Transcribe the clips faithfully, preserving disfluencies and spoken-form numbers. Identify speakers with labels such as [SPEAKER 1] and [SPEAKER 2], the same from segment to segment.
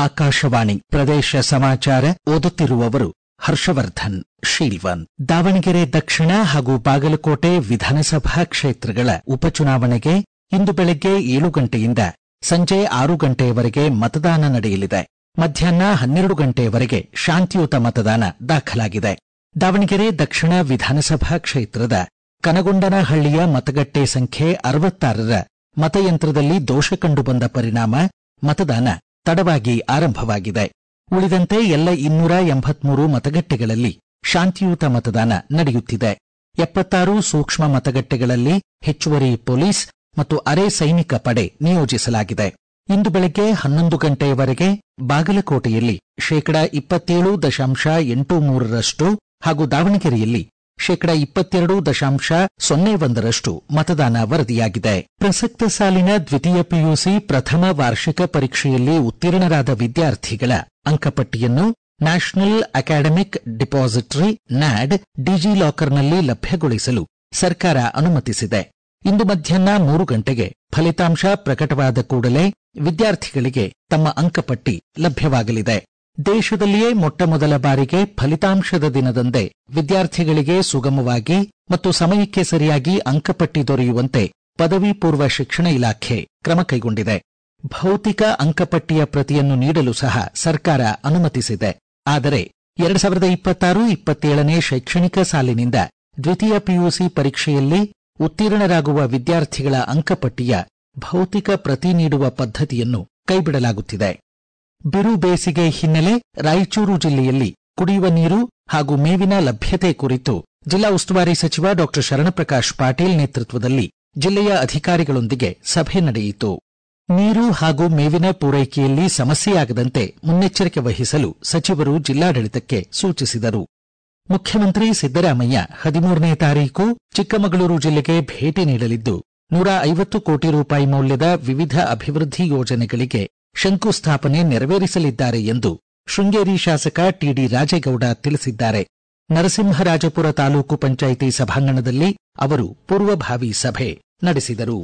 [SPEAKER 1] ಆಕಾಶವಾಣಿ ಪ್ರದೇಶ ಸಮಾಚಾರ ಓದುತ್ತಿರುವವರು ಹರ್ಷವರ್ಧನ್ ಶೀಲ್ವನ್. ದಾವಣಗೆರೆ ದಕ್ಷಿಣ ಹಾಗೂ ಬಾಗಲಕೋಟೆ ವಿಧಾನಸಭಾ ಕ್ಷೇತ್ರಗಳ ಉಪಚುನಾವಣೆಗೆ ಇಂದು ಬೆಳಗ್ಗೆ ಏಳು ಗಂಟೆಯಿಂದ ಸಂಜೆ ಆರು ಗಂಟೆಯವರೆಗೆ ಮತದಾನ ನಡೆಯಲಿದೆ. ಮಧ್ಯಾಹ್ನ ಹನ್ನೆರಡು ಗಂಟೆಯವರೆಗೆ ಶಾಂತಿಯುತ ಮತದಾನ ದಾಖಲಾಗಿದೆ. ದಾವಣಗೆರೆ ದಕ್ಷಿಣ ವಿಧಾನಸಭಾ ಕ್ಷೇತ್ರದ ಕನಗೊಂಡನಹಳ್ಳಿಯ ಮತಗಟ್ಟೆ ಸಂಖ್ಯೆ ಅರವತ್ತಾರರ ಮತಯಂತ್ರದಲ್ಲಿ ದೋಷ ಕಂಡುಬಂದ ಪರಿಣಾಮ ಮತದಾನ ತಡವಾಗಿ ಆರಂಭವಾಗಿದೆ. ಉಳಿದಂತೆ ಎಲ್ಲ ಇನ್ನೂರ ಎಂಬತ್ಮೂರು ಮತಗಟ್ಟೆಗಳಲ್ಲಿ ಶಾಂತಿಯುತ ಮತದಾನ ನಡೆಯುತ್ತಿದೆ. ಎಪ್ಪತ್ತಾರು ಸೂಕ್ಷ್ಮ ಮತಗಟ್ಟೆಗಳಲ್ಲಿ ಹೆಚ್ಚುವರಿ ಪೊಲೀಸ್ ಮತ್ತು ಅರೆ ಸೈನಿಕ ಪಡೆ ನಿಯೋಜಿಸಲಾಗಿದೆ. ಇಂದು ಬೆಳಗ್ಗೆ ಹನ್ನೊಂದು ಗಂಟೆಯವರೆಗೆ ಬಾಗಲಕೋಟೆಯಲ್ಲಿ ಶೇಕಡಾ ಇಪ್ಪತ್ತೇಳು ದಶಾಂಶ ಎಂಟು ಮೂರರಷ್ಟು ಹಾಗೂ ದಾವಣಗೆರೆಯಲ್ಲಿ ಶೇಕಡಾ ಇಪ್ಪತ್ತೆರಡು ದಶಾಂಶ ಸೊನ್ನೆ ಒಂದರಷ್ಟು ಮತದಾನ ವರದಿಯಾಗಿದೆ. ಪ್ರಸಕ್ತ ಸಾಲಿನ ದ್ವಿತೀಯ ಪಿಯುಸಿ ಪ್ರಥಮ ವಾರ್ಷಿಕ ಪರೀಕ್ಷೆಯಲ್ಲಿ ಉತ್ತೀರ್ಣರಾದ ವಿದ್ಯಾರ್ಥಿಗಳ ಅಂಕಪಟ್ಟಿಯನ್ನು ನ್ಯಾಷನಲ್ ಅಕಾಡೆಮಿಕ್ ಡಿಪಾಸಿಟರಿ ನ್ಯಾಡ್ ಡಿಜಿಲಾಕರ್ನಲ್ಲಿ ಲಭ್ಯಗೊಳಿಸಲು ಸರ್ಕಾರ ಅನುಮತಿಸಿದೆ. ಇಂದು ಮಧ್ಯಾಹ್ನ ಮೂರು ಗಂಟೆಗೆ ಫಲಿತಾಂಶ ಪ್ರಕಟವಾದ ಕೂಡಲೇ ವಿದ್ಯಾರ್ಥಿಗಳಿಗೆ ತಮ್ಮ ಅಂಕಪಟ್ಟಿ ಲಭ್ಯವಾಗಲಿದೆ. ದೇಶದಲ್ಲಿಯೇ ಮೊಟ್ಟಮೊದಲ ಬಾರಿಗೆ ಫಲಿತಾಂಶದ ದಿನದಂದೇ ವಿದ್ಯಾರ್ಥಿಗಳಿಗೆ ಸುಗಮವಾಗಿ ಮತ್ತು ಸಮಯಕ್ಕೆ ಸರಿಯಾಗಿ ಅಂಕಪಟ್ಟಿ ದೊರೆಯುವಂತೆ ಪದವಿ ಪೂರ್ವ ಶಿಕ್ಷಣ ಇಲಾಖೆ ಕ್ರಮ ಕೈಗೊಂಡಿದೆ. ಭೌತಿಕ ಅಂಕಪಟ್ಟಿಯ ಪ್ರತಿಯನ್ನು ನೀಡಲು ಸಹ ಸರ್ಕಾರ ಅನುಮತಿಸಿದೆ. ಆದರೆ ಎರಡು ಸಾವಿರದ ಇಪ್ಪತ್ತಾರು ಇಪ್ಪತ್ತೇಳನೇ ಶೈಕ್ಷಣಿಕ ಸಾಲಿನಿಂದ ದ್ವಿತೀಯ ಪಿಯುಸಿ ಪರೀಕ್ಷೆಯಲ್ಲಿ ಉತ್ತೀರ್ಣರಾಗುವ ವಿದ್ಯಾರ್ಥಿಗಳ ಅಂಕಪಟ್ಟಿಯ ಭೌತಿಕ ಪ್ರತಿ ನೀಡುವ ಪದ್ಧತಿಯನ್ನು ಕೈಬಿಡಲಾಗುತ್ತಿದೆ. ಬಿರು ಬೇಸಿಗೆ ಹಿನ್ನೆಲೆ ರಾಯಚೂರು ಜಿಲ್ಲೆಯಲ್ಲಿ ಕುಡಿಯುವ ನೀರು ಹಾಗೂ ಮೇವಿನ ಲಭ್ಯತೆ ಕುರಿತು ಜಿಲ್ಲಾ ಉಸ್ತುವಾರಿ ಸಚಿವ ಡಾ ಶರಣಪ್ರಕಾಶ್ ಪಾಟೀಲ್ ನೇತೃತ್ವದಲ್ಲಿ ಜಿಲ್ಲೆಯ ಅಧಿಕಾರಿಗಳೊಂದಿಗೆ ಸಭೆ ನಡೆಯಿತು. ನೀರು ಹಾಗೂ ಮೇವಿನ ಪೂರೈಕೆಯಲ್ಲಿ ಸಮಸ್ಯೆಯಾಗದಂತೆ ಮುನ್ನೆಚ್ಚರಿಕೆ ವಹಿಸಲು ಸಚಿವರು ಜಿಲ್ಲಾಡಳಿತಕ್ಕೆ ಸೂಚಿಸಿದರು. ಮುಖ್ಯಮಂತ್ರಿ ಸಿದ್ದರಾಮಯ್ಯ ಹದಿಮೂರನೇ ತಾರೀಕು ಚಿಕ್ಕಮಗಳೂರು ಜಿಲ್ಲೆಗೆ ಭೇಟಿ ನೀಡಲಿದ್ದು ನೂರ ಐವತ್ತು ಕೋಟಿ ರೂಪಾಯಿ ಮೌಲ್ಯದ ವಿವಿಧ ಅಭಿವೃದ್ಧಿ ಯೋಜನೆಗಳಿಗೆ ಶಂಕುಸ್ಥಾಪನೆ ನೆರವೇರಿಸಲಿದ್ದಾರೆ ಎಂದು ಶೃಂಗೇರಿ ಶಾಸಕ ಟಿಡಿ ರಾಜೇಗೌಡ ತಿಳಿಸಿದ್ದಾರೆ. ನರಸಿಂಹರಾಜಪುರ ತಾಲೂಕು ಪಂಚಾಯಿತಿ ಸಭಾಂಗಣದಲ್ಲಿ ಅವರು ಪೂರ್ವಭಾವಿ ಸಭೆ ನಡೆಸಿದರು.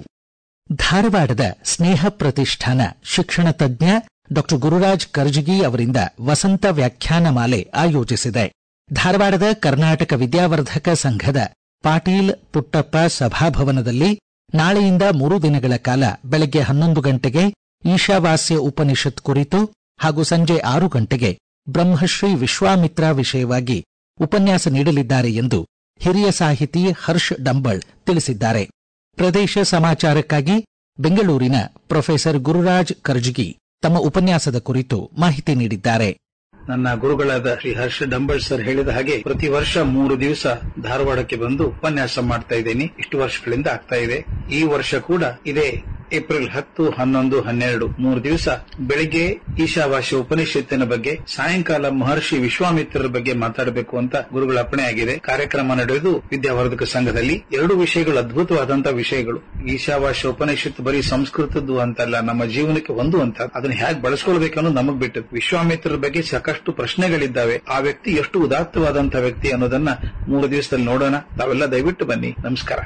[SPEAKER 1] ಧಾರವಾಡದ ಸ್ನೇಹ ಪ್ರತಿಷ್ಠಾನ ಶಿಕ್ಷಣ ತಜ್ಞ ಡಾ ಗುರುರಾಜ್ ಕರ್ಜಗಿ ಅವರಿಂದ ವಸಂತ ವ್ಯಾಖ್ಯಾನಮಾಲೆ ಆಯೋಜಿಸಿದೆ. ಧಾರವಾಡದ ಕರ್ನಾಟಕ ವಿದ್ಯಾವರ್ಧಕ ಸಂಘದ ಪಾಟೀಲ್ ಪುಟ್ಟಪ್ಪ ಸಭಾಭವನದಲ್ಲಿ ನಾಳೆಯಿಂದ ಮೂರು ದಿನಗಳ ಕಾಲ ಬೆಳಗ್ಗೆ ಹನ್ನೊಂದು ಗಂಟೆಗೆ ಈಶಾವಾಸ್ಯ ಉಪನಿಷತ್ ಕುರಿತು ಹಾಗೂ ಸಂಜೆ ಆರು ಗಂಟೆಗೆ ಬ್ರಹ್ಮಶ್ರೀ ವಿಶ್ವಾಮಿತ್ರ ವಿಷಯವಾಗಿ ಉಪನ್ಯಾಸ ನೀಡಲಿದ್ದಾರೆ ಎಂದು ಹಿರಿಯ ಸಾಹಿತಿ ಹರ್ಷ್ ಡಂಬಳ್ ತಿಳಿಸಿದ್ದಾರೆ. ಪ್ರದೇಶ ಸಮಾಚಾರಕ್ಕಾಗಿ ಬೆಂಗಳೂರಿನ ಪ್ರೊಫೆಸರ್ ಗುರುರಾಜ್ ಕರ್ಜಗಿ ತಮ್ಮ ಉಪನ್ಯಾಸದ ಕುರಿತು ಮಾಹಿತಿ ನೀಡಿದ್ದಾರೆ.
[SPEAKER 2] ನನ್ನ ಗುರುಗಳಾದ ಶ್ರೀ ಹರ್ಷ ಡಂಬಳ್ ಸರ್ ಹೇಳಿದ ಹಾಗೆ ಪ್ರತಿ ವರ್ಷ ಮೂರು ದಿವಸ ಧಾರವಾಡಕ್ಕೆ ಬಂದು ಉಪನ್ಯಾಸ ಮಾಡ್ತಾ ಇದ್ದೀನಿ. ಇಷ್ಟು ವರ್ಷಗಳಿಂದ ಆಗ್ತಾ ಇದೆ. ಈ ವರ್ಷ ಕೂಡ ಇದೇ ಏಪ್ರಿಲ್ ಹತ್ತು ಹನ್ನೊಂದು ಹನ್ನೆರಡು ಮೂರು ದಿವಸ ಬೆಳಿಗ್ಗೆ ಈಶಾವಾಸ್ಯ ಉಪನಿಷತ್ತಿನ ಬಗ್ಗೆ, ಸಾಯಂಕಾಲ ಮಹರ್ಷಿ ವಿಶ್ವಾಮಿತ್ರರ ಬಗ್ಗೆ ಮಾತಾಡಬೇಕು ಅಂತ ಗುರುಗಳ ಅಪ್ಪಣೆ ಆಗಿದೆ. ಕಾರ್ಯಕ್ರಮ ನಡೆಯುವುದು ವಿದ್ಯಾವರ್ಧಕ ಸಂಘದಲ್ಲಿ. ಎರಡು ವಿಷಯಗಳು ಅದ್ಭುತವಾದಂತಹ ವಿಷಯಗಳು. ಈಶಾವಾಸ್ಯ ಉಪನಿಷತ್ತು ಬರೀ ಸಂಸ್ಕೃತದ್ದು ಅಂತಲ್ಲ, ನಮ್ಮ ಜೀವನಕ್ಕೆ ಒಂದು ಅಂತ. ಅದನ್ನು ಹೇಗೆ ಬಳಸ್ಕೊಳ್ಬೇಕನ್ನೋದು ನಮಗ್ ಬಿಟ್ಟು. ವಿಶ್ವಾಮಿತ್ರರ ಬಗ್ಗೆ ಸಾಕಷ್ಟು ಪ್ರಶ್ನೆಗಳಿದ್ದಾವೆ. ಆ ವ್ಯಕ್ತಿ ಎಷ್ಟು ಉದಾತ್ತವಾದಂತಹ ವ್ಯಕ್ತಿ ಅನ್ನೋದನ್ನ ಮೂರು ದಿವಸದಲ್ಲಿ ನೋಡೋಣ. ತಾವೆಲ್ಲ ದಯವಿಟ್ಟು ಬನ್ನಿ. ನಮಸ್ಕಾರ.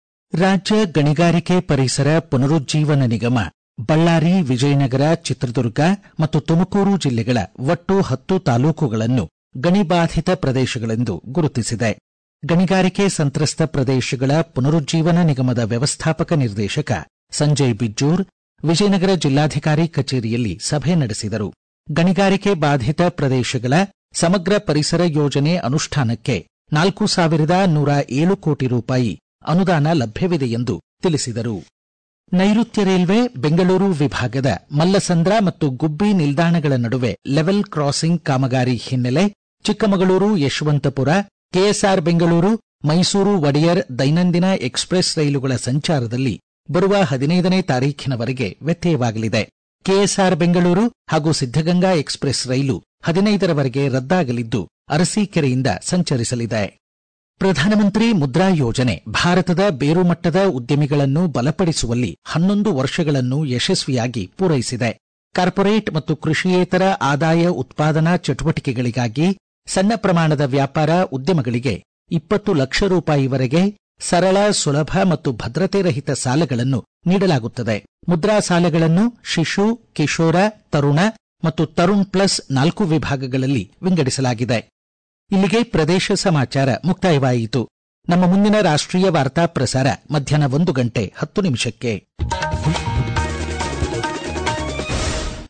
[SPEAKER 1] ರಾಜ್ಯ ಗಣಿಗಾರಿಕೆ ಪರಿಸರ ಪುನರುಜ್ಜೀವನ ನಿಗಮ ಬಳ್ಳಾರಿ, ವಿಜಯನಗರ, ಚಿತ್ರದುರ್ಗ ಮತ್ತು ತುಮಕೂರು ಜಿಲ್ಲೆಗಳ ಒಟ್ಟು ಹತ್ತು ತಾಲೂಕುಗಳನ್ನು ಗಣಿಬಾಧಿತ ಪ್ರದೇಶಗಳೆಂದು ಗುರುತಿಸಿದೆ. ಗಣಿಗಾರಿಕೆ ಸಂತ್ರಸ್ತ ಪ್ರದೇಶಗಳ ಪುನರುಜ್ಜೀವನ ನಿಗಮದ ವ್ಯವಸ್ಥಾಪಕ ನಿರ್ದೇಶಕ ಸಂಜಯ್ ಬಿಜ್ಜೂರ್ ವಿಜಯನಗರ ಜಿಲ್ಲಾಧಿಕಾರಿ ಕಚೇರಿಯಲ್ಲಿ ಸಭೆ ನಡೆಸಿದರು. ಗಣಿಗಾರಿಕೆ ಬಾಧಿತ ಪ್ರದೇಶಗಳ ಸಮಗ್ರ ಪರಿಸರ ಯೋಜನೆ ಅನುಷ್ಠಾನಕ್ಕೆ ನಾಲ್ಕು ಸಾವಿರದ ನೂರ ಏಳು ಕೋಟಿ ರೂಪಾಯಿ ಅನುದಾನ ಲಭ್ಯವಿದೆ ಎಂದು ತಿಳಿಸಿದರು. ನೈಋತ್ಯ ರೈಲ್ವೆ ಬೆಂಗಳೂರು ವಿಭಾಗದ ಮಲ್ಲಸಂದ್ರ ಮತ್ತು ಗುಬ್ಬಿ ನಿಲ್ದಾಣಗಳ ನಡುವೆ ಲೆವೆಲ್ ಕ್ರಾಸಿಂಗ್ ಕಾಮಗಾರಿ ಹಿನ್ನೆಲೆ ಚಿಕ್ಕಮಗಳೂರು, ಯಶವಂತಪುರ, ಕೆಎಸ್ಆರ್ ಬೆಂಗಳೂರು, ಮೈಸೂರು ಒಡೆಯರ್ ದೈನಂದಿನ ಎಕ್ಸ್ಪ್ರೆಸ್ ರೈಲುಗಳ ಸಂಚಾರದಲ್ಲಿ ಬರುವ ಹದಿನೈದನೇ ತಾರೀಖಿನವರೆಗೆ ವ್ಯತ್ಯಯವಾಗಲಿದೆ. ಕೆಎಸ್ಆರ್ ಬೆಂಗಳೂರು ಹಾಗೂ ಸಿದ್ದಗಂಗಾ ಎಕ್ಸ್ಪ್ರೆಸ್ ರೈಲು ಹದಿನೈದರವರೆಗೆ ರದ್ದಾಗಲಿದ್ದು ಅರಸೀಕೆರೆಯಿಂದ ಸಂಚರಿಸಲಿದೆ. ಪ್ರಧಾನಮಂತ್ರಿ ಮುದ್ರಾ ಯೋಜನೆ ಭಾರತದ ಬೇರುಮಟ್ಟದ ಉದ್ಯಮಿಗಳನ್ನು ಬಲಪಡಿಸುವಲ್ಲಿ ಹನ್ನೊಂದು ವರ್ಷಗಳನ್ನು ಯಶಸ್ವಿಯಾಗಿ ಪೂರೈಸಿದೆ. ಕಾರ್ಪೊರೇಟ್ ಮತ್ತು ಕೃಷಿಯೇತರ ಆದಾಯ ಉತ್ಪಾದನಾ ಚಟುವಟಿಕೆಗಳಿಗಾಗಿ ಸಣ್ಣ ಪ್ರಮಾಣದ ವ್ಯಾಪಾರ ಉದ್ಯಮಗಳಿಗೆ ಇಪ್ಪತ್ತು ಲಕ್ಷ ರೂಪಾಯಿವರೆಗೆ ಸರಳ, ಸುಲಭ ಮತ್ತು ಭದ್ರತೆ ರಹಿತ ಸಾಲಗಳನ್ನು ನೀಡಲಾಗುತ್ತದೆ. ಮುದ್ರಾ ಸಾಲಗಳನ್ನು ಶಿಶು, ಕಿಶೋರ, ತರುಣ ಮತ್ತು ತರುಣ್ ಪ್ಲಸ್ ನಾಲ್ಕು ವಿಭಾಗಗಳಲ್ಲಿ ವಿಂಗಡಿಸಲಾಗಿದೆ. ಇಲ್ಲಿಗೆ ಪ್ರದೇಶ ಸಮಾಚಾರ ಮುಕ್ತಾಯವಾಯಿತು. ನಮ್ಮ ಮುಂದಿನ ರಾಷ್ಟ್ರೀಯ ವಾರ್ತಾ ಪ್ರಸಾರ ಮಧ್ಯಾಹ್ನ ಒಂದು ಗಂಟೆ ಹತ್ತು ನಿಮಿಷಕ್ಕೆ.